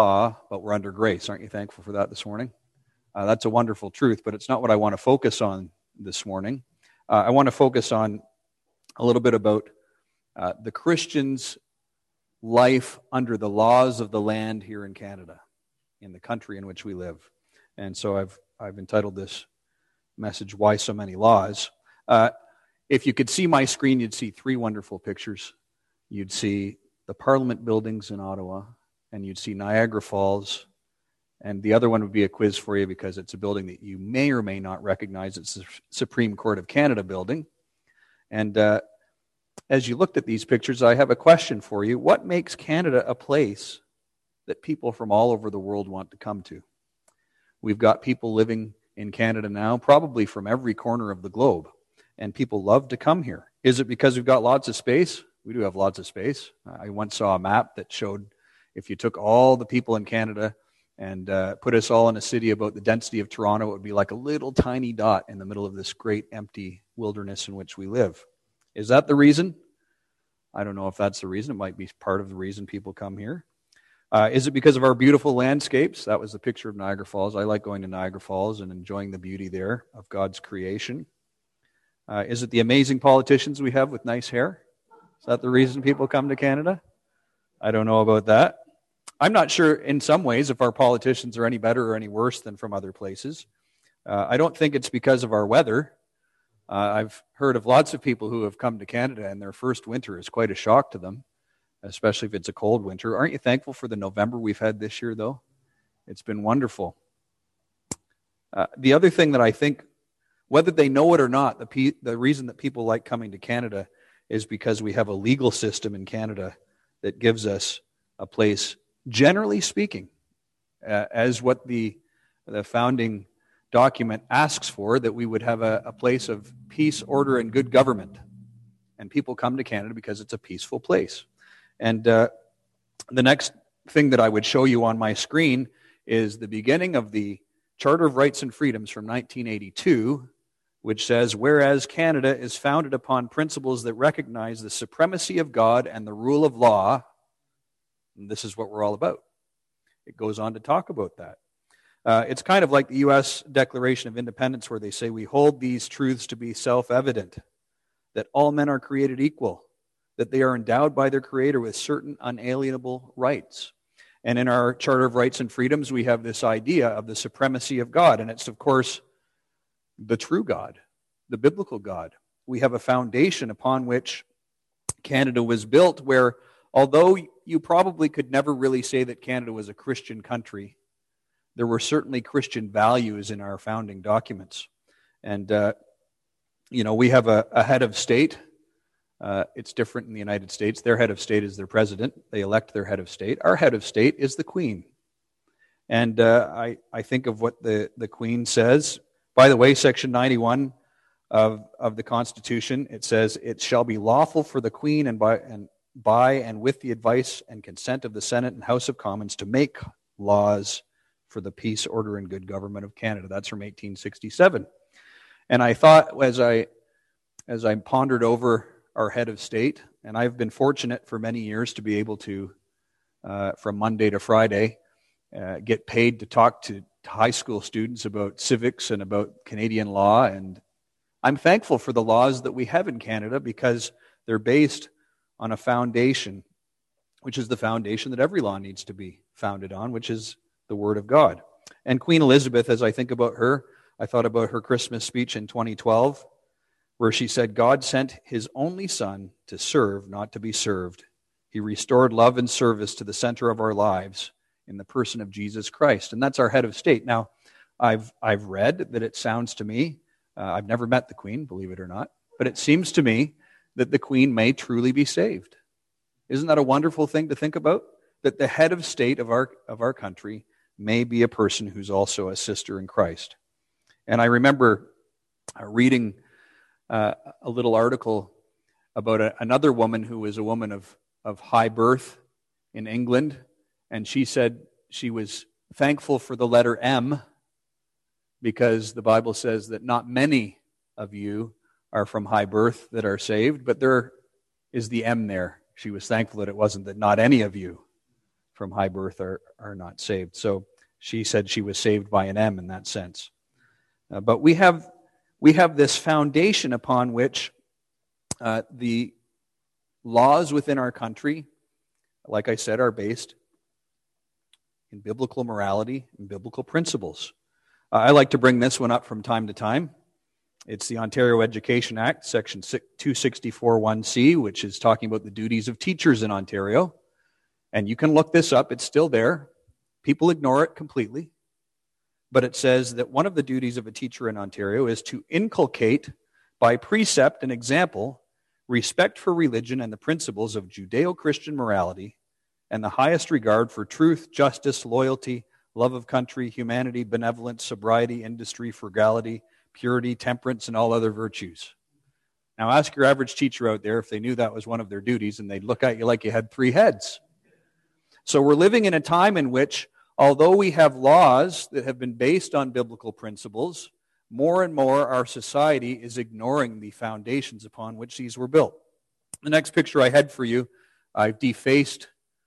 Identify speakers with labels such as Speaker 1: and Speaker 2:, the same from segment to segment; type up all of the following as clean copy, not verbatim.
Speaker 1: but we're under grace. Aren't you thankful for that this morning? That's a wonderful truth, but it's not what I want to focus on this morning. I want to focus on a little bit about the Christian's life under the laws of the land here in Canada, in the country in which we live. And so I've entitled this message, Why So Many Laws? If you could see my screen, you'd see three wonderful pictures. You'd see the Parliament buildings in Ottawa, and you'd see Niagara Falls, and the other one would be a quiz for you because it's a building that you may or may not recognize. It's the Supreme Court of Canada building. And as you looked at these pictures, I have a question for you. What makes Canada a place that people from all over the world want to come to? We've got people living in Canada now, probably from every corner of the globe, and people love to come here. Is it because we've got lots of space? We do have lots of space. I once saw a map that showed if you took all the people in Canada and put us all in a city about the density of Toronto, it would be like a little tiny dot in the middle of this great empty wilderness in which we live. Is that the reason? I don't know if that's the reason. It might be part of the reason people come here. Is it because of our beautiful landscapes? That was the picture of Niagara Falls. I like going to Niagara Falls and enjoying the beauty there of God's creation. Is it the amazing politicians we have with nice hair? Is that the reason people come to Canada? I don't know about that. I'm not sure in some ways if our politicians are any better or any worse than from other places. I don't think it's because of our weather. I've heard of lots of people who have come to Canada and their first winter is quite a shock to them, especially if it's a cold winter. Aren't you thankful for the November we've had this year, though? It's been wonderful. The other thing that I think, whether they know it or not, the reason that people like coming to Canada is because we have a legal system in Canada that gives us a place, generally speaking, as what the founding document asks for, that we would have a place of peace, order, and good government. And people come to Canada because it's a peaceful place. And the next thing that I would show you on my screen is the beginning of the Charter of Rights and Freedoms from 1982, which says, whereas Canada is founded upon principles that recognize the supremacy of God and the rule of law, and this is what we're all about. It goes on to talk about that. It's kind of like the U.S. Declaration of Independence, where they say we hold these truths to be self-evident, that all men are created equal, that they are endowed by their Creator with certain unalienable rights. And in our Charter of Rights and Freedoms, we have this idea of the supremacy of God, and it's, of course, the true God, the biblical God. We have a foundation upon which Canada was built, where although you probably could never really say that Canada was a Christian country, there were certainly Christian values in our founding documents. And, we have a head of state. It's different in the United States. Their head of state is their president. They elect their head of state. Our head of state is the Queen. And I think of what the Queen says. By the way, Section 91 of the Constitution, it says, it shall be lawful for the Queen and by and with the advice and consent of the Senate and House of Commons to make laws for the peace, order, and good government of Canada. That's from 1867. And I thought, as I pondered over our head of state, and I've been fortunate for many years to be able to, from Monday to Friday, get paid to talk to high school students about civics and about Canadian law. And I'm thankful for the laws that we have in Canada because they're based on a foundation, which is the foundation that every law needs to be founded on, which is the Word of God. And Queen Elizabeth, as I think about her, I thought about her Christmas speech in 2012, where she said, God sent His only Son to serve, not to be served. He restored love and service to the center of our lives in the person of Jesus Christ. And that's our head of state. Now, I've read that it sounds to me, I've never met the Queen, believe it or not, but it seems to me that the Queen may truly be saved. Isn't that a wonderful thing to think about? That the head of state of our country may be a person who's also a sister in Christ. And I remember reading a little article about another woman who was a woman of high birth in England, and she said she was thankful for the letter M because the Bible says that not many of you are from high birth that are saved, but there is the M there. She was thankful that it wasn't that not any of you from high birth are not saved. So she said she was saved by an M in that sense. But we have this foundation upon which the laws within our country, like I said, are based in biblical morality and biblical principles. I like to bring this one up from time to time. It's the Ontario Education Act, Section 264(1)(c), which is talking about the duties of teachers in Ontario. And you can look this up. It's still there. People ignore it completely. But it says that one of the duties of a teacher in Ontario is to inculcate by precept and example respect for religion and the principles of Judeo-Christian morality and the highest regard for truth, justice, loyalty, love of country, humanity, benevolence, sobriety, industry, frugality, purity, temperance, and all other virtues. Now ask your average teacher out there if they knew that was one of their duties, and they'd look at you like you had three heads. So we're living in a time in which, although we have laws that have been based on biblical principles, more and more our society is ignoring the foundations upon which these were built. The next picture I had for you, I've defaced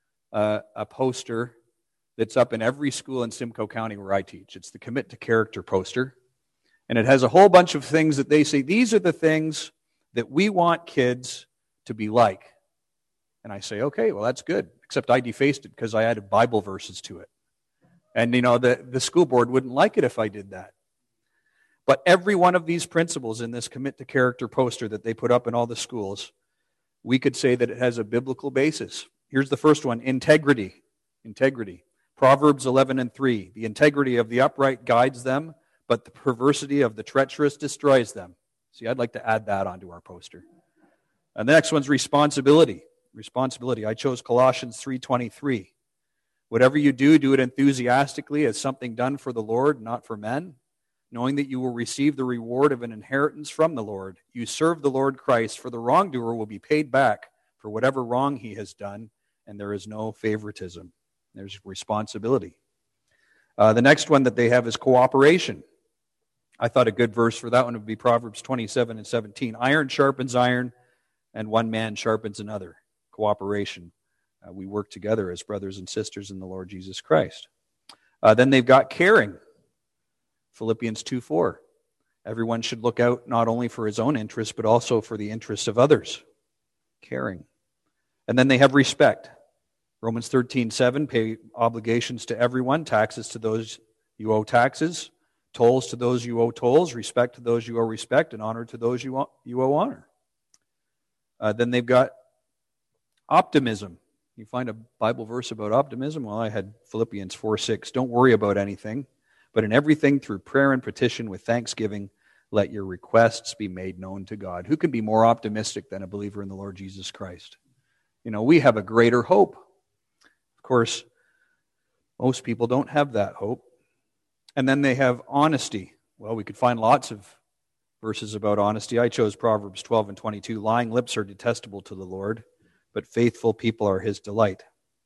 Speaker 1: a poster that's up in every school in Simcoe County where I teach. It's the Commit to Character poster. And it has a whole bunch of things that they say, these are the things that we want kids to be like. And I say, okay, well, that's good. Except I defaced it because I added Bible verses to it. And, the school board wouldn't like it if I did that. But every one of these principles in this Commit to Character poster that they put up in all the schools, we could say that it has a biblical basis. Here's the first one, integrity. Integrity. Proverbs 11:3. The integrity of the upright guides them, but the perversity of the treacherous destroys them. See, I'd like to add that onto our poster. And the next one's responsibility. Responsibility. I chose Colossians 3:23. Whatever you do, do it enthusiastically as something done for the Lord, not for men, knowing that you will receive the reward of an inheritance from the Lord. You serve the Lord Christ, for the wrongdoer will be paid back for whatever wrong he has done, and there is no favoritism. There's responsibility. The next one that they have is cooperation. I thought a good verse for that one would be Proverbs 27:17. Iron sharpens iron, and one man sharpens another. Cooperation. We work together as brothers and sisters in the Lord Jesus Christ. Then they've got caring. Philippians 2:4. Everyone should look out not only for his own interests, but also for the interests of others. Caring. And then they have respect. Romans 13:7, pay obligations to everyone, taxes to those you owe taxes, tolls to those you owe tolls, respect to those you owe respect, and honor to those you owe honor. Then they've got optimism. You find a Bible verse about optimism? Well, I had Philippians 4:6. Don't worry about anything, but in everything through prayer and petition with thanksgiving, let your requests be made known to God. Who can be more optimistic than a believer in the Lord Jesus Christ? We have a greater hope. Of course, most people don't have that hope. And then they have honesty. Well, we could find lots of verses about honesty. I chose Proverbs 12:22. Lying lips are detestable to the Lord, but faithful people are his delight.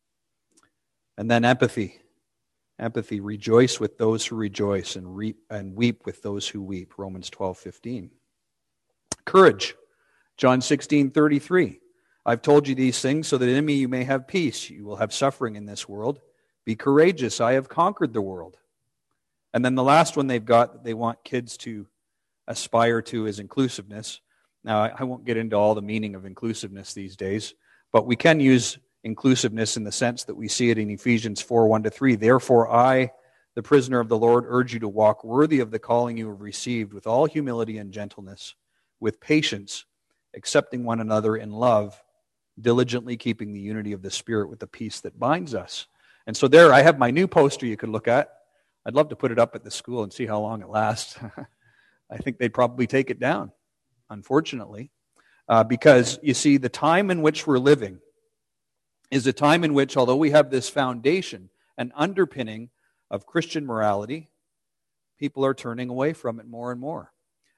Speaker 1: And then empathy. Empathy, rejoice with those who rejoice and weep with those who weep. Romans 12:15. Courage. John 16:33. I've told you these things so that in me you may have peace. You will have suffering in this world. Be courageous. I have conquered the world. And then the last one they've got that they want kids to aspire to is inclusiveness. Now, I won't get into all the meaning of inclusiveness these days, but we can use inclusiveness in the sense that we see it in Ephesians 4:1-3. Therefore, I, the prisoner of the Lord, urge you to walk worthy of the calling you have received with all humility and gentleness, with patience, accepting one another in love, diligently keeping the unity of the Spirit with the peace that binds us. And so there, I have my new poster you could look at. I'd love to put it up at the school and see how long it lasts. I think they'd probably take it down, unfortunately. Because, you see, the time in which we're living is a time in which, although we have this foundation and underpinning of Christian morality, people are turning away from it more and more.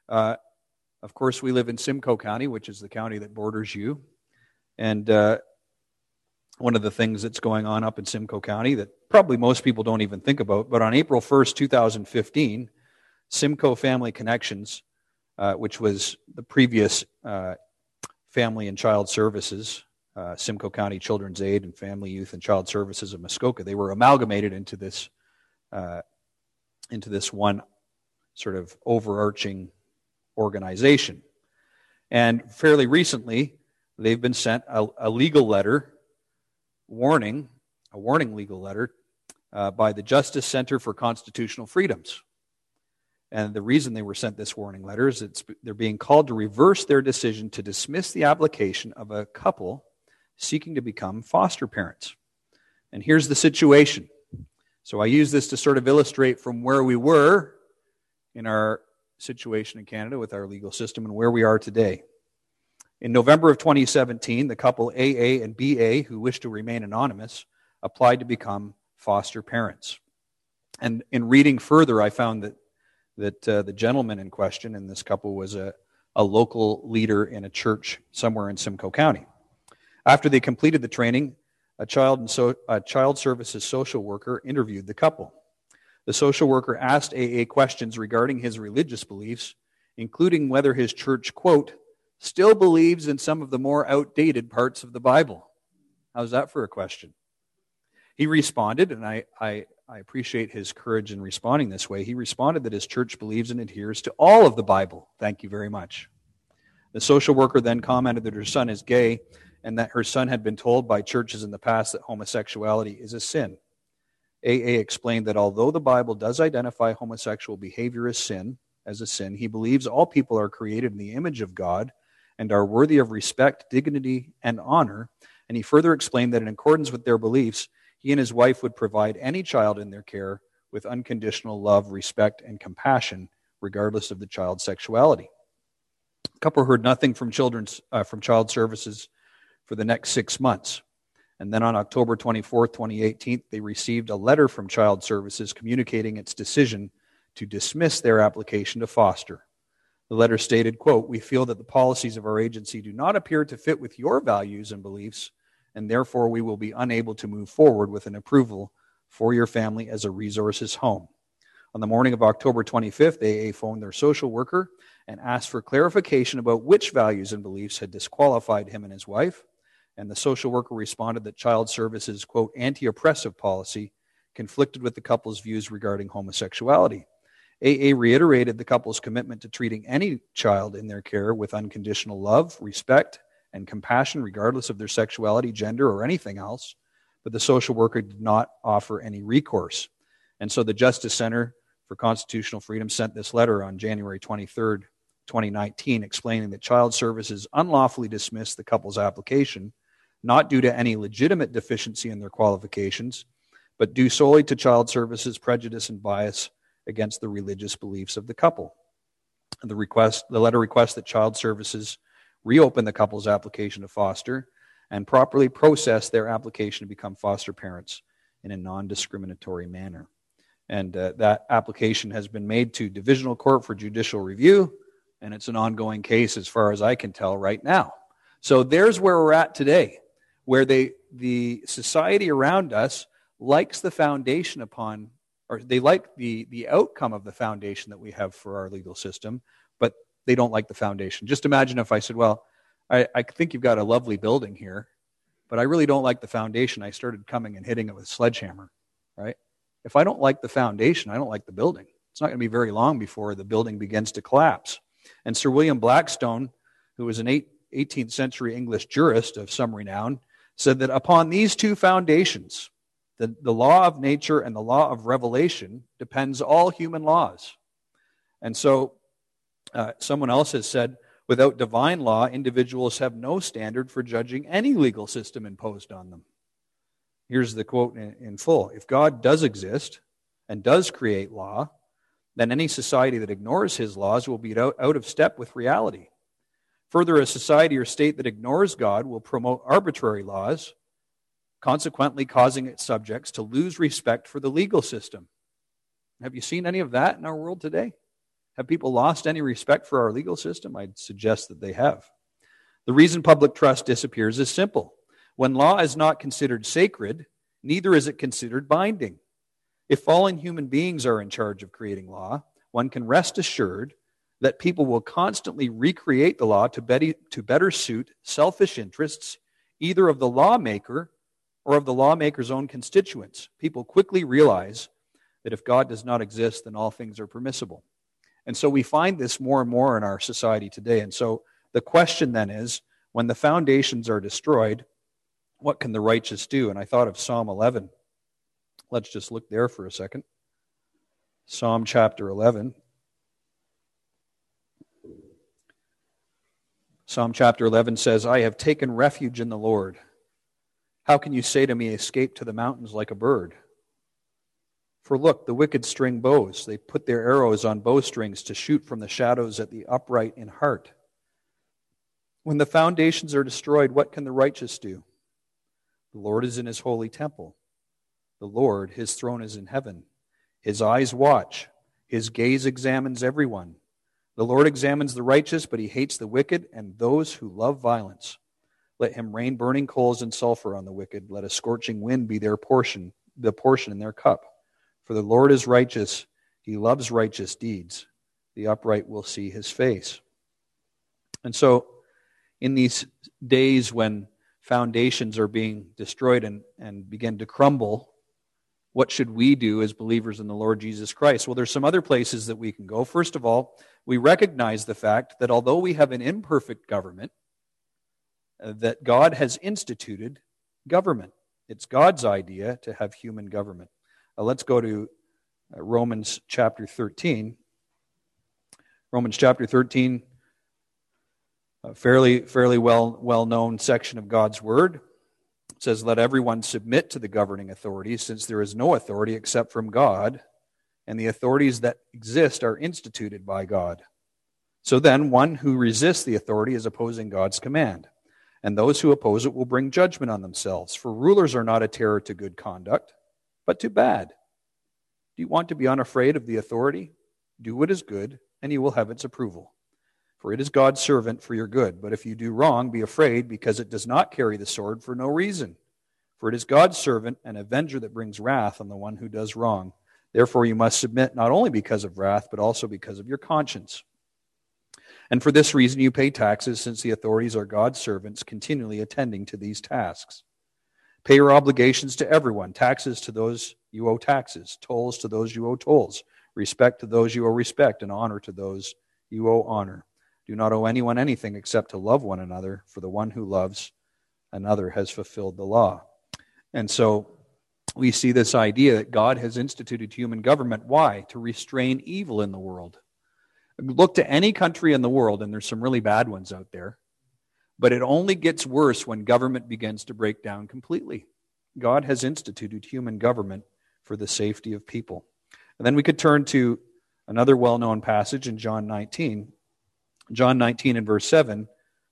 Speaker 1: Of course, we live in Simcoe County, which is the county that borders you. And one of the things that's going on up in Simcoe County that probably most people don't even think about, but on April 1st, 2015, Simcoe Family Connections, which was the previous Family and Child Services, Simcoe County Children's Aid and Family, Youth, and Child Services of Muskoka. They were amalgamated into this one sort of overarching organization. And fairly recently, they've been sent a legal letter, a warning legal letter, by the Justice Center for Constitutional Freedoms. And the reason they were sent this warning letter is they're being called to reverse their decision to dismiss the application of a couple seeking to become foster parents. And here's the situation. So I use this to sort of illustrate from where we were in our situation in Canada with our legal system and where we are today. In November of 2017, the couple AA and BA, who wish to remain anonymous, applied to become foster parents. And in reading further, I found that the gentleman in question in this couple was a local leader in a church somewhere in Simcoe County. After they completed the training, a child services social worker interviewed the couple. The social worker asked AA questions regarding his religious beliefs, including whether his church, quote, still believes in some of the more outdated parts of the Bible. How's that for a question? He responded, and I appreciate his courage in responding this way. He responded that his church believes and adheres to all of the Bible. Thank you very much. The social worker then commented that her son is gay and that her son had been told by churches in the past that homosexuality is a sin. AA explained that although the Bible does identify homosexual behavior as a sin, he believes all people are created in the image of God and are worthy of respect, dignity, and honor. And he further explained that in accordance with their beliefs, he and his wife would provide any child in their care with unconditional love, respect, and compassion, regardless of the child's sexuality. The couple heard nothing from Child Services for the next 6 months. And then on October 24th, 2018, they received a letter from Child Services communicating its decision to dismiss their application to foster. The letter stated, quote, "We feel that the policies of our agency do not appear to fit with your values and beliefs, and therefore we will be unable to move forward with an approval for your family as a resources home." On the morning of October 25th, AA phoned their social worker and asked for clarification about which values and beliefs had disqualified him and his wife. And the social worker responded that Child Services, quote, anti-oppressive policy conflicted with the couple's views regarding homosexuality. AA reiterated the couple's commitment to treating any child in their care with unconditional love, respect, and compassion, regardless of their sexuality, gender, or anything else. But the social worker did not offer any recourse. And so the Justice Center for Constitutional Freedom sent this letter on January 23rd, 2019, explaining that Child Services unlawfully dismissed the couple's application, not due to any legitimate deficiency in their qualifications, but due solely to Child Services' prejudice and bias against the religious beliefs of the couple. The letter requests that Child Services reopen the couple's application to foster and properly process their application to become foster parents in a non-discriminatory manner. And that application has been made to Divisional Court for judicial review, and it's an ongoing case as far as I can tell right now. So there's where we're at today, where the society around us likes the foundation upon, or they like the outcome of the foundation that we have for our legal system, but they don't like the foundation. Just imagine if I said, well, I think you've got a lovely building here, but I really don't like the foundation. I started coming and hitting it with a sledgehammer, right? If I don't like the foundation, I don't like the building. It's not going to be very long before the building begins to collapse. And Sir William Blackstone, who was an 18th century English jurist of some renown, said that upon these two foundations, the law of nature and the law of revelation, depends all human laws. And so someone else has said, without divine law, individuals have no standard for judging any legal system imposed on them. Here's the quote in full. If God does exist and does create law, then any society that ignores his laws will be out of step with reality. Further, a society or state that ignores God will promote arbitrary laws, consequently causing its subjects to lose respect for the legal system. Have you seen any of that in our world today? Have people lost any respect for our legal system? I'd suggest that they have. The reason public trust disappears is simple. When law is not considered sacred, neither is it considered binding. If fallen human beings are in charge of creating law, one can rest assured that people will constantly recreate the law to better suit selfish interests, either of the lawmaker or of the lawmaker's own constituents. People quickly realize that if God does not exist, then all things are permissible. And so we find this more and more in our society today. And so the question then is, when the foundations are destroyed, what can the righteous do? And I thought of Psalm 11. Let's just look there for a second. Psalm chapter 11. Psalm chapter 11 says, I have taken refuge in the Lord. How can you say to me, escape to the mountains like a bird? For look, the wicked string bows. They put their arrows on bowstrings to shoot from the shadows at the upright in heart. When the foundations are destroyed, what can the righteous do? The Lord is in his holy temple. The Lord, his throne is in heaven. His eyes watch. His gaze examines everyone. The Lord examines the righteous, but he hates the wicked and those who love violence. Let him rain burning coals and sulfur on the wicked. Let a scorching wind be their portion, the portion in their cup. For the Lord is righteous. He loves righteous deeds. The upright will see his face. And so, in these days when foundations are being destroyed and begin to crumble, what should we do as believers in the Lord Jesus Christ? Well, there's some other places that we can go. First of all, we recognize the fact that although we have an imperfect government, that God has instituted government. It's God's idea to have human government. Let's go to Romans chapter 13. Romans chapter 13, a fairly well-known section of God's Word. It says, let everyone submit to the governing authorities, since there is no authority except from God, and the authorities that exist are instituted by God. So then, one who resists the authority is opposing God's command, and those who oppose it will bring judgment on themselves. For rulers are not a terror to good conduct, but to bad. Do you want to be unafraid of the authority? Do what is good, and you will have its approval. For it is God's servant for your good. But if you do wrong, be afraid, because it does not carry the sword for no reason. For it is God's servant, an avenger that brings wrath on the one who does wrong. Therefore you must submit, not only because of wrath, but also because of your conscience. And for this reason you pay taxes, since the authorities are God's servants, continually attending to these tasks. Pay your obligations to everyone, taxes to those you owe taxes, tolls to those you owe tolls, respect to those you owe respect, and honor to those you owe honor. Do not owe anyone anything except to love one another, for the one who loves another has fulfilled the law. And so we see this idea that God has instituted human government. Why? To restrain evil in the world. Look to any country in the world, and there's some really bad ones out there, but it only gets worse when government begins to break down completely. God has instituted human government for the safety of people. And then we could turn to another well-known passage in John 19. John 19 and verse 7,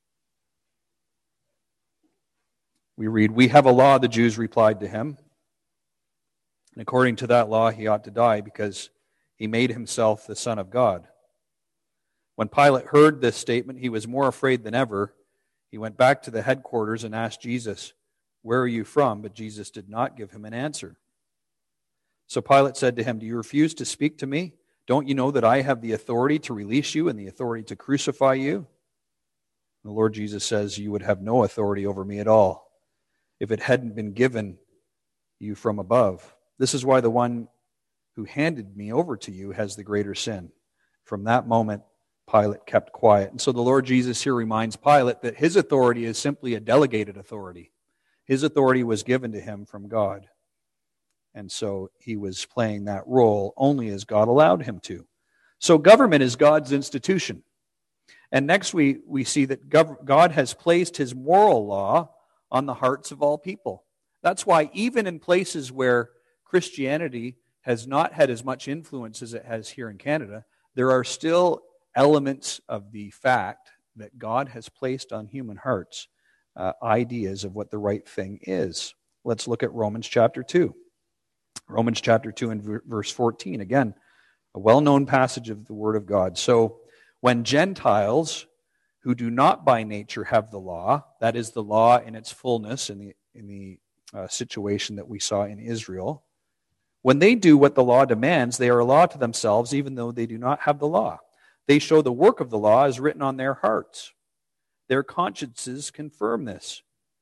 Speaker 1: we read, we have a law, the Jews replied to him. And according to that law, he ought to die because he made himself the Son of God. When Pilate heard this statement, he was more afraid than ever. He went back to the headquarters and asked Jesus, where are you from? But Jesus did not give him an answer. So Pilate said to him, do you refuse to speak to me? Don't you know that I have the authority to release you and the authority to crucify you? The Lord Jesus says, you would have no authority over me at all if it hadn't been given you from above. This is why the one who handed me over to you has the greater sin. From that moment, Pilate kept quiet. And so the Lord Jesus here reminds Pilate that his authority is simply a delegated authority. His authority was given to him from God. And so he was playing that role only as God allowed him to. So government is God's institution. And next we see that God has placed his moral law on the hearts of all people. That's why even in places where Christianity has not had as much influence as it has here in Canada, there are still elements of the fact that God has placed on human hearts ideas of what the right thing is. Let's look at Romans chapter 2. Romans chapter 2 and verse 14. Again, a well-known passage of the Word of God. So, when Gentiles who do not by nature have the law, that is the law in its fullness in the situation that we saw in Israel, when they do what the law demands, they are a law to themselves, even though they do not have the law. They show the work of the law is written on their hearts. Their consciences confirm this.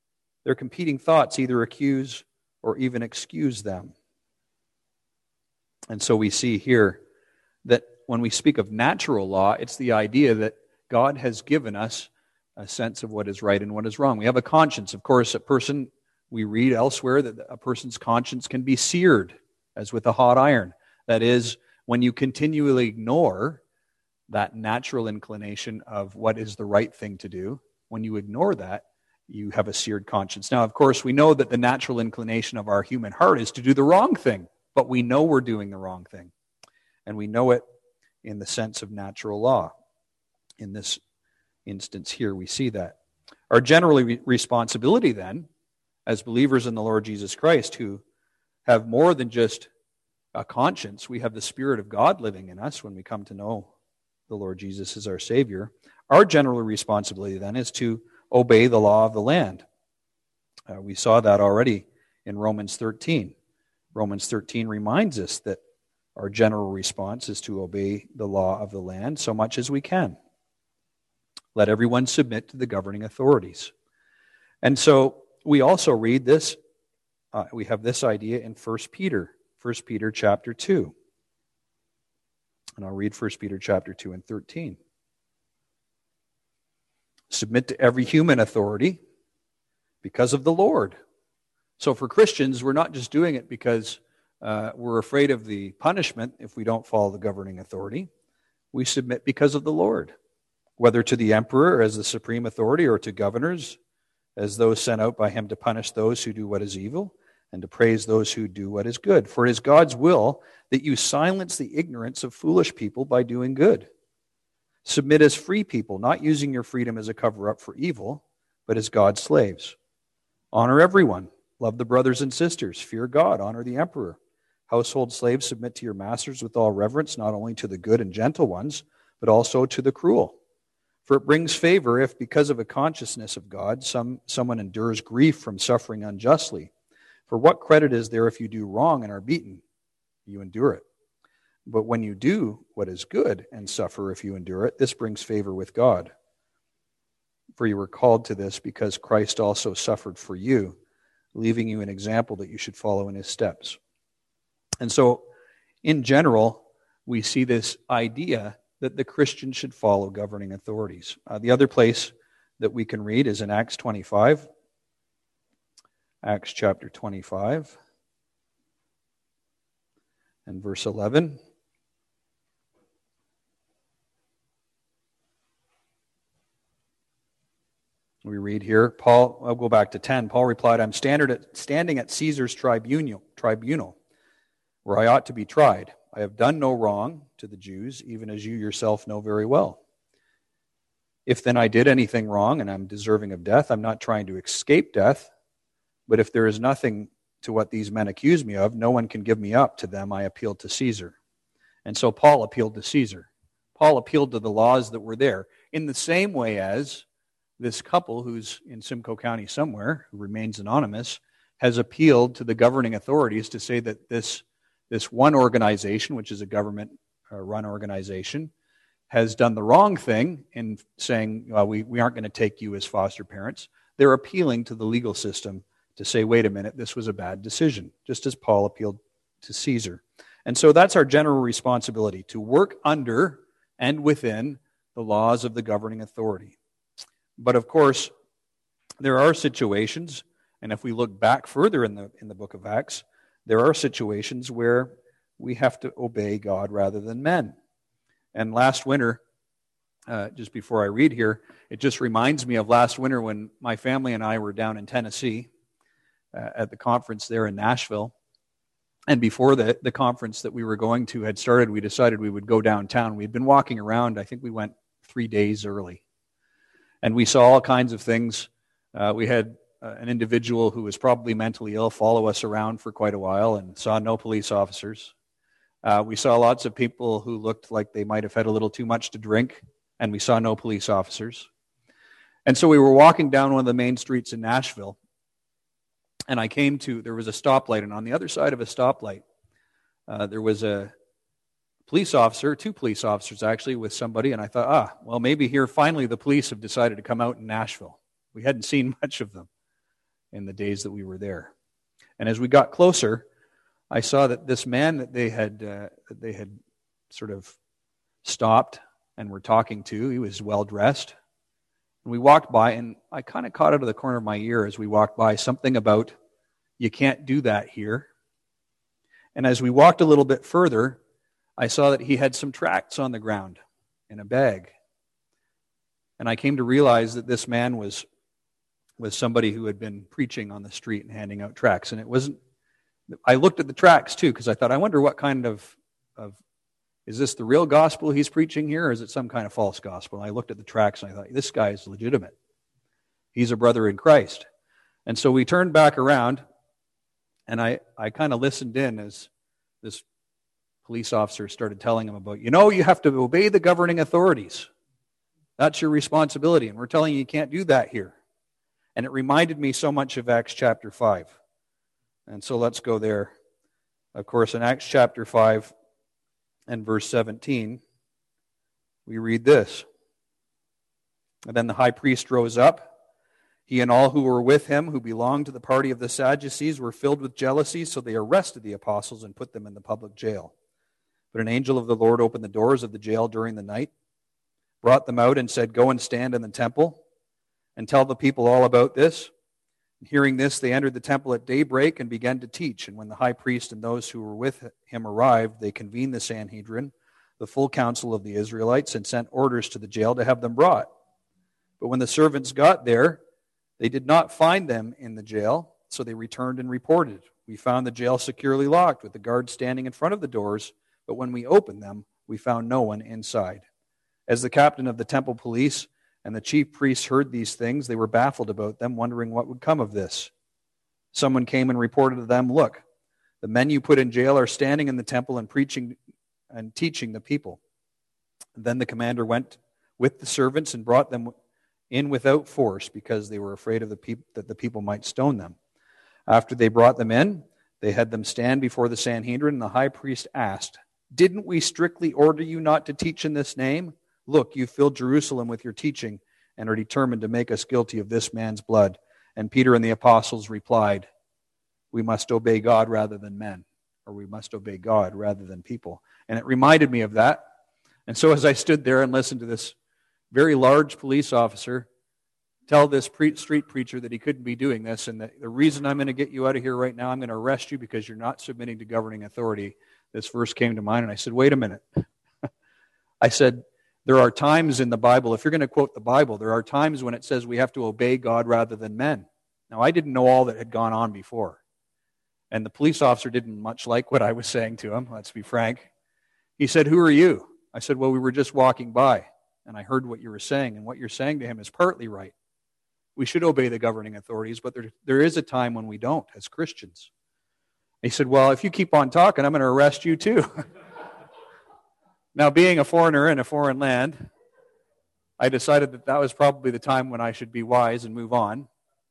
Speaker 1: Their competing thoughts either accuse or even excuse them. And so we see here that when we speak of natural law, it's the idea that God has given us a sense of what is right and what is wrong. We have a conscience. Of course, we read elsewhere that a person's conscience can be seared, as with a hot iron. That is, when you continually ignore that natural inclination of what is the right thing to do, when you ignore that, you have a seared conscience. Now, of course, we know that the natural inclination of our human heart is to do the wrong thing, but we know we're doing the wrong thing. And we know it in the sense of natural law. In this instance here, we see that. Our general responsibility then, as believers in the Lord Jesus Christ, who have more than just a conscience, we have the Spirit of God living in us when we come to know the Lord Jesus as our Savior. Our general responsibility then is to obey the law of the land. We saw that already in Romans 13. Romans 13 reminds us that our general response is to obey the law of the land so much as we can. Let everyone submit to the governing authorities. And so we also read this, we have this idea in 1 Peter chapter 2. And I'll read 1 Peter chapter 2 and 13. Submit to every human authority because of the Lord. So for Christians, we're not just doing it because we're afraid of the punishment if we don't follow the governing authority. We submit because of the Lord, whether to the emperor as the supreme authority or to governors as those sent out by him to punish those who do what is evil and to praise those who do what is good. For it is God's will that you silence the ignorance of foolish people by doing good. Submit as free people, not using your freedom as a cover-up for evil, but as God's slaves. Honor everyone. Love the brothers and sisters. Fear God. Honor the emperor. Household slaves, submit to your masters with all reverence, not only to the good and gentle ones, but also to the cruel. For it brings favor if, because of a consciousness of God, someone endures grief from suffering unjustly. For what credit is there if you do wrong and are beaten? You endure it. But when you do what is good and suffer if you endure it, this brings favor with God. For you were called to this because Christ also suffered for you, leaving you an example that you should follow in his steps. And so, in general, we see this idea that the Christian should follow governing authorities. The other place that we can read is in Acts 25. Acts chapter 25 and verse 11. We read here, I'll go back to 10. Paul replied, I'm standing at Caesar's tribunal, where I ought to be tried. I have done no wrong to the Jews, even as you yourself know very well. If then I did anything wrong and I'm deserving of death, I'm not trying to escape death, but if there is nothing to what these men accuse me of, no one can give me up to them. I appeal to Caesar. And so Paul appealed to Caesar. Paul appealed to the laws that were there in the same way as this couple who's in Simcoe County somewhere, who remains anonymous, has appealed to the governing authorities to say that this one organization, which is a government-run organization, has done the wrong thing in saying, well, we aren't going to take you as foster parents. They're appealing to the legal system to say, wait a minute, this was a bad decision, just as Paul appealed to Caesar. And so that's our general responsibility, to work under and within the laws of the governing authority. But of course, there are situations, and if we look back further in the book of Acts, there are situations where we have to obey God rather than men. And last winter, just before I read here, it just reminds me of last winter when my family and I were down in Tennessee at the conference there in Nashville. And before the conference that we were going to had started, we decided we would go downtown. We'd been walking around. I think we went 3 days early. And we saw all kinds of things. We had an individual who was probably mentally ill follow us around for quite a while and saw no police officers. We saw lots of people who looked like they might have had a little too much to drink, and we saw no police officers. And so we were walking down one of the main streets in Nashville, and there was a stoplight, and on the other side of a stoplight, there was a police officer, 2 police officers actually, with somebody, and I thought, well, maybe here finally the police have decided to come out in Nashville. We hadn't seen much of them. in the days that we were there. And as we got closer, I saw that this man that they had sort of stopped and were talking to, he was well dressed. And we walked by, and I kind of caught out of the corner of my ear as we walked by something about, you can't do that here. And as we walked a little bit further, I saw that he had some tracts on the ground in a bag. And I came to realize that this man was somebody who had been preaching on the street and handing out tracts. And it wasn't, I looked at the tracts too, because I thought, I wonder what kind of is this the real gospel he's preaching here, or is it some kind of false gospel? And I looked at the tracts and I thought, this guy is legitimate. He's a brother in Christ. And so we turned back around, and I kind of listened in as this police officer started telling him about, you have to obey the governing authorities. That's your responsibility, and we're telling you can't do that here. And it reminded me so much of Acts chapter 5. And so let's go there. Of course, in Acts chapter 5 and verse 17, we read this. And then the high priest rose up. He and all who were with him, who belonged to the party of the Sadducees, were filled with jealousy, so they arrested the apostles and put them in the public jail. But an angel of the Lord opened the doors of the jail during the night, brought them out, and said, "Go and stand in the temple and tell the people all about this." Hearing this, they entered the temple at daybreak and began to teach. And when the high priest and those who were with him arrived, they convened the Sanhedrin, the full council of the Israelites, and sent orders to the jail to have them brought. But when the servants got there, they did not find them in the jail, so they returned and reported, "We found the jail securely locked, with the guards standing in front of the doors, but when we opened them, we found no one inside." As the captain of the temple police and the chief priests heard these things, they were baffled about them, wondering what would come of this. Someone came and reported to them, "Look, the men you put in jail are standing in the temple and preaching and teaching the people." And then the commander went with the servants and brought them in without force, because they were afraid of that the people might stone them. After they brought them in, they had them stand before the Sanhedrin, and the high priest asked, "Didn't we strictly order you not to teach in this name? Look, you filled Jerusalem with your teaching and are determined to make us guilty of this man's blood." And Peter and the apostles replied, "We must obey God rather than men," or we must obey God rather than people. And it reminded me of that. And so as I stood there and listened to this very large police officer tell this street preacher that he couldn't be doing this, and that the reason I'm going to get you out of here right now, I'm going to arrest you because you're not submitting to governing authority, this verse came to mind. And I said, wait a minute. I said, there are times in the Bible, if you're going to quote the Bible, there are times when it says we have to obey God rather than men. Now, I didn't know all that had gone on before. And the police officer didn't much like what I was saying to him, let's be frank. He said, "Who are you?" I said, "Well, we were just walking by, and I heard what you were saying, and what you're saying to him is partly right. We should obey the governing authorities, but there is a time when we don't, as Christians." He said, "Well, if you keep on talking, I'm going to arrest you too." Now, being a foreigner in a foreign land, I decided that was probably the time when I should be wise and move on.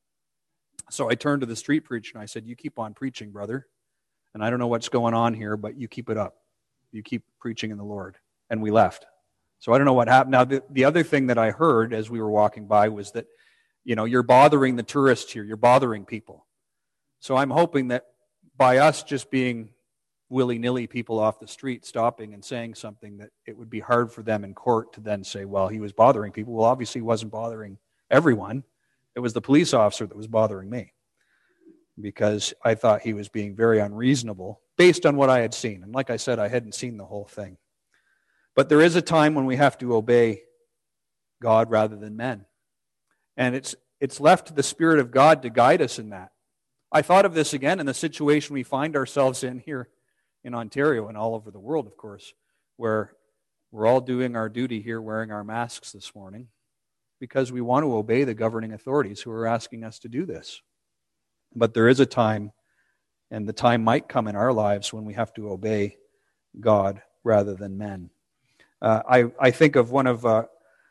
Speaker 1: So I turned to the street preacher and I said, "You keep on preaching, brother. And I don't know what's going on here, but you keep it up. You keep preaching in the Lord." And we left. So I don't know what happened. Now, the other thing that I heard as we were walking by was that, you're bothering the tourists here. You're bothering people. So I'm hoping that by us just being willy-nilly people off the street stopping and saying something, that it would be hard for them in court to then say, well, he was bothering people. Well, obviously he wasn't bothering everyone. It was the police officer that was bothering me, because I thought he was being very unreasonable based on what I had seen. And like I said, I hadn't seen the whole thing. But there is a time when we have to obey God rather than men. And it's left to the Spirit of God to guide us in that. I thought of this again in the situation we find ourselves in here in Ontario and all over the world, of course, where we're all doing our duty here, wearing our masks this morning, because we want to obey the governing authorities who are asking us to do this. But there is a time, and the time might come in our lives, when we have to obey God rather than men. I think of one of a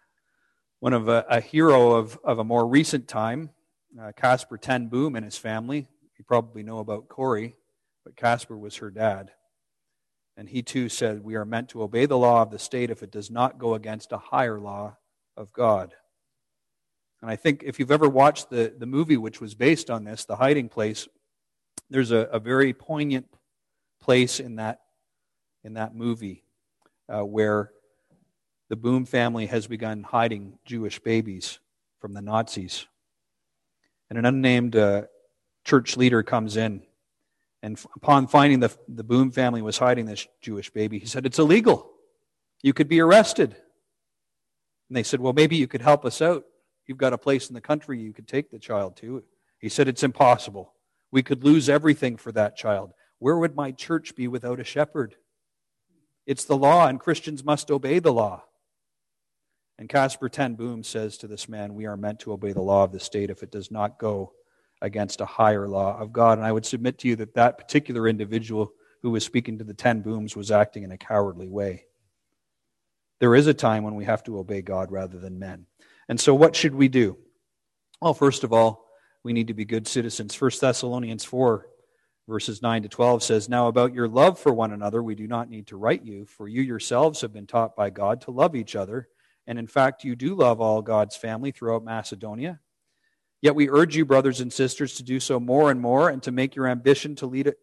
Speaker 1: hero of a more recent time, Casper ten Boom and his family. You probably know about Corey, but Casper was her dad. And he too said, "We are meant to obey the law of the state if it does not go against a higher law of God." And I think if you've ever watched the movie which was based on this, The Hiding Place, there's a very poignant place in that movie where the Boom family has begun hiding Jewish babies from the Nazis. And an unnamed church leader comes in, and upon finding the Boom family was hiding this Jewish baby, he said, "It's illegal. You could be arrested." And they said, "Well, maybe you could help us out. You've got a place in the country you could take the child to." He said, "It's impossible. We could lose everything for that child. Where would my church be without a shepherd? It's the law, and Christians must obey the law." And Casper ten Boom says to this man, "We are meant to obey the law of the state if it does not go against a higher law of God." And I would submit to you that that particular individual who was speaking to the 10 Booms was acting in a cowardly way. There is a time when we have to obey God rather than men. And so what should we do? Well, first of all, we need to be good citizens. 1 Thessalonians 4, verses 9 to 12 says, "Now about your love for one another, we do not need to write you, for you yourselves have been taught by God to love each other. And in fact, you do love all God's family throughout Macedonia. Yet we urge you, brothers and sisters, to do so more and more, and to make it your ambition to lead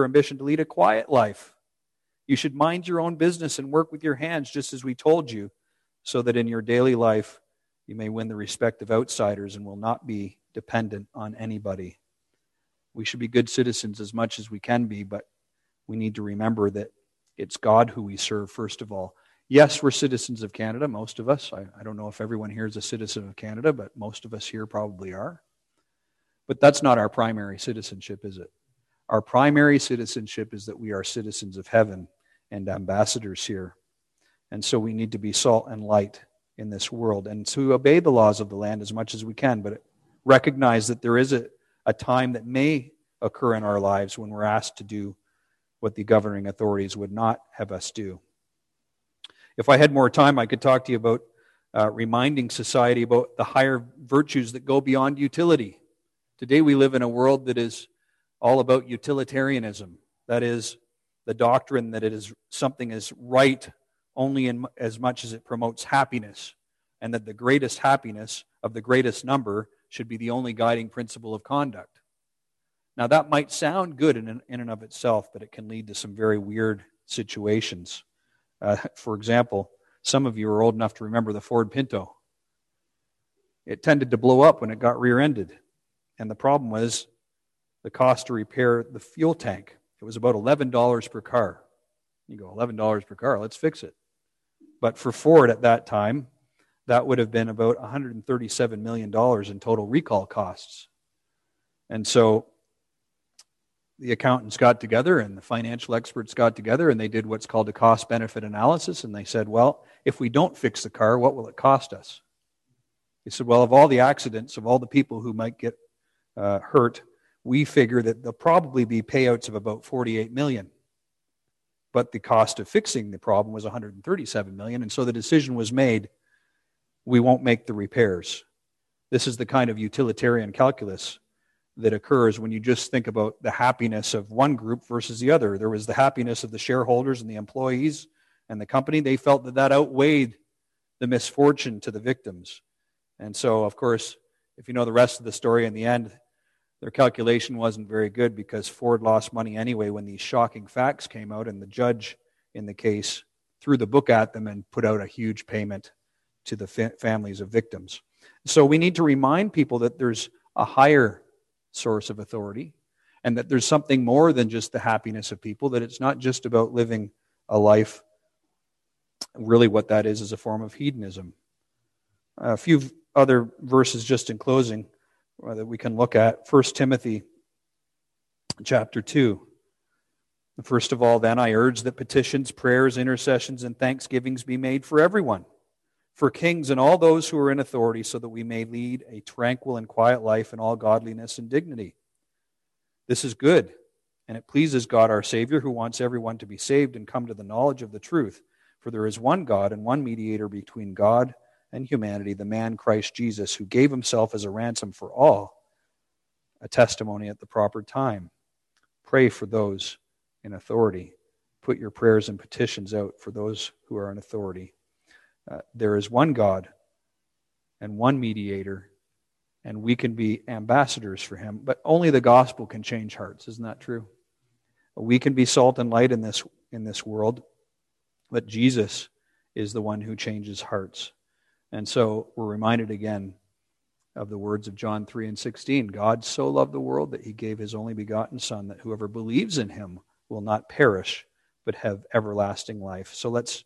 Speaker 1: a quiet life. You should mind your own business and work with your hands, just as we told you, so that in your daily life you may win the respect of outsiders and will not be dependent on anybody." We should be good citizens as much as we can be, but we need to remember that it's God who we serve first of all. Yes, we're citizens of Canada, most of us. I don't know if everyone here is a citizen of Canada, but most of us here probably are. But that's not our primary citizenship, is it? Our primary citizenship is that we are citizens of heaven and ambassadors here. And so we need to be salt and light in this world and to obey the laws of the land as much as we can, but recognize that there is a time that may occur in our lives when we're asked to do what the governing authorities would not have us do. If I had more time, I could talk to you about reminding society about the higher virtues that go beyond utility. Today we live in a world that is all about utilitarianism. That is, the doctrine that something is right only in as much as it promotes happiness, and that the greatest happiness of the greatest number should be the only guiding principle of conduct. Now that might sound good in and of itself, but it can lead to some very weird situations. For example, some of you are old enough to remember the Ford Pinto. It tended to blow up when it got rear-ended. And the problem was the cost to repair the fuel tank. It was about $11 per car. You go, $11 per car, let's fix it. But for Ford at that time, that would have been about $137 million in total recall costs. And so the accountants got together and the financial experts got together and they did what's called a cost-benefit analysis, and they said, well, if we don't fix the car, what will it cost us? They said, well, of all the accidents, of all the people who might get hurt, we figure that there'll probably be payouts of about $48 million. But the cost of fixing the problem was $137 million, and so the decision was made, we won't make the repairs. This is the kind of utilitarian calculus that occurs when you just think about the happiness of one group versus the other. There was the happiness of the shareholders and the employees and the company. They felt that outweighed the misfortune to the victims. And so, of course, if you know the rest of the story, in the end, their calculation wasn't very good because Ford lost money anyway when these shocking facts came out, and the judge in the case threw the book at them and put out a huge payment to the families of victims. So we need to remind people that there's a higher source of authority, and that there's something more than just the happiness of people, that it's not just about living a life. Really what that is a form of hedonism. A few other verses just in closing that we can look at. 1 Timothy chapter 2. First of all, then, I urge that petitions, prayers, intercessions, and thanksgivings be made for everyone, for kings and all those who are in authority, so that we may lead a tranquil and quiet life in all godliness and dignity. This is good, and it pleases God our Savior, who wants everyone to be saved and come to the knowledge of the truth. For there is one God and one mediator between God and humanity, the man Christ Jesus, who gave himself as a ransom for all, a testimony at the proper time. Pray for those in authority. Put your prayers and petitions out for those who are in authority. There is one God and one mediator and we can be ambassadors for him. But only the gospel can change hearts. Isn't that true? We can be salt and light in this world, but Jesus is the one who changes hearts. And so we're reminded again of the words of John 3:16. God so loved the world that he gave his only begotten Son, that whoever believes in him will not perish, but have everlasting life. So let's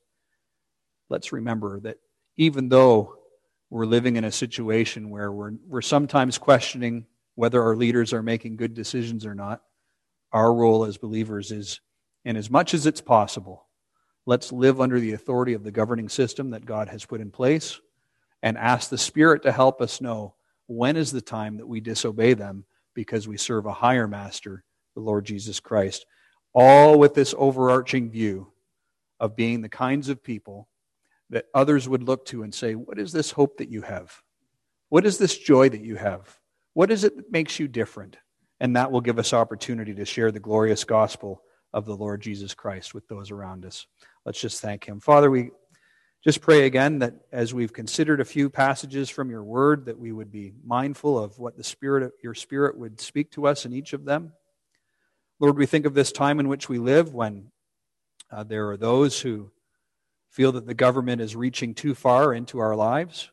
Speaker 1: remember that even though we're living in a situation where we're sometimes questioning whether our leaders are making good decisions or not, our role as believers is, in as much as it's possible, let's live under the authority of the governing system that God has put in place and ask the Spirit to help us know when is the time that we disobey them because we serve a higher master, the Lord Jesus Christ. All with this overarching view of being the kinds of people that others would look to and say, what is this hope that you have? What is this joy that you have? What is it that makes you different? And that will give us opportunity to share the glorious gospel of the Lord Jesus Christ with those around us. Let's just thank him. Father, we just pray again that as we've considered a few passages from your word, that we would be mindful of what your Spirit would speak to us in each of them. Lord, we think of this time in which we live when there are those who feel that the government is reaching too far into our lives,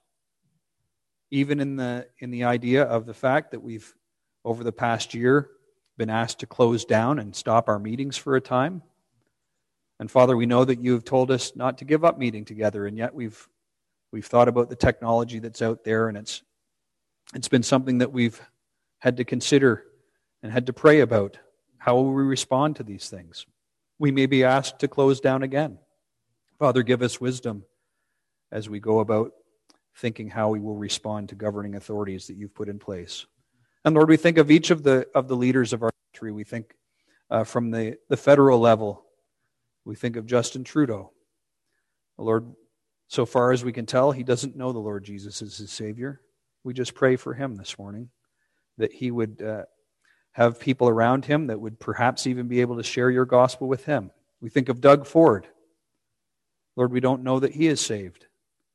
Speaker 1: even in the idea of the fact that we've, over the past year, been asked to close down and stop our meetings for a time. And Father, we know that you've told us not to give up meeting together, and yet we've thought about the technology that's out there, and it's been something that we've had to consider and had to pray about. How will we respond to these things? We may be asked to close down again. Father, give us wisdom as we go about thinking how we will respond to governing authorities that you've put in place. And Lord, we think of each of the leaders of our country. We think from the federal level, we think of Justin Trudeau. Lord, so far as we can tell, he doesn't know the Lord Jesus as his Savior. We just pray for him this morning, that he would have people around him that would perhaps even be able to share your gospel with him. We think of Doug Ford. Lord, we don't know that he is saved.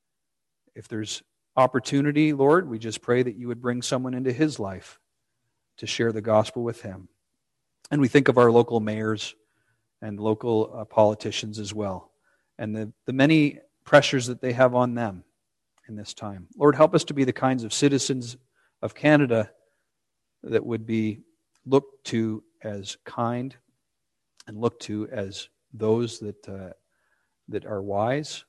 Speaker 1: If there's opportunity, Lord, we just pray that you would bring someone into his life to share the gospel with him. And we think of our local mayors and local politicians as well, and the many pressures that they have on them in this time. Lord, help us to be the kinds of citizens of Canada that would be looked to as kind and looked to as those that are wise,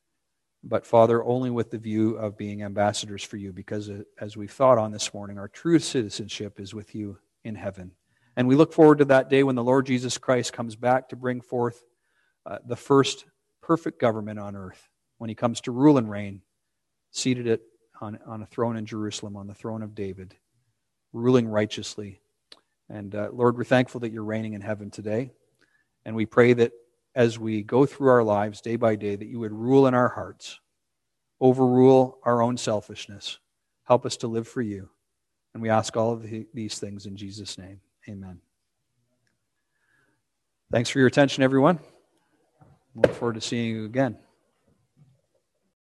Speaker 1: but Father, only with the view of being ambassadors for you, because as we've thought on this morning, our true citizenship is with you in heaven. And we look forward to that day when the Lord Jesus Christ comes back to bring forth the first perfect government on earth, when he comes to rule and reign, seated on a throne in Jerusalem, on the throne of David, ruling righteously. And Lord, we're thankful that you're reigning in heaven today. And we pray that as we go through our lives day by day, that you would rule in our hearts, overrule our own selfishness. Help us to live for you. And we ask all of these things in Jesus' name. Amen. Thanks for your attention, everyone. Look forward to seeing you again.